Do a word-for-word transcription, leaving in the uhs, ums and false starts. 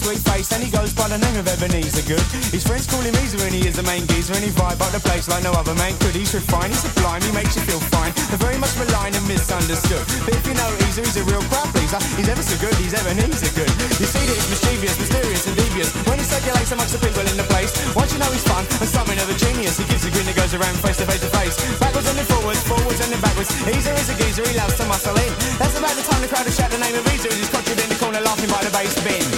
sweet face, and he goes by the name of Ebenezer Good. His friends call him Easer and he is the main geezer, and he vibe up the place like no other man could. He's refined, he's sublime, he makes you feel fine, and very much maligned and misunderstood. But if you know Easer, he's a real crowd pleaser. He's ever so good, he's Ebenezer Good. You see that it's mischievous, mysterious and devious when he circulates amongst the people in the place. Once you know he's fun and something of a genius, he gives a grin that goes around face to face to face, backwards and then forwards, forwards and then backwards. Easer is a geezer, he loves to muscle in. That's about the time the crowd will shout the name of Easer as he's conjured in the corner laughing by the bass bin.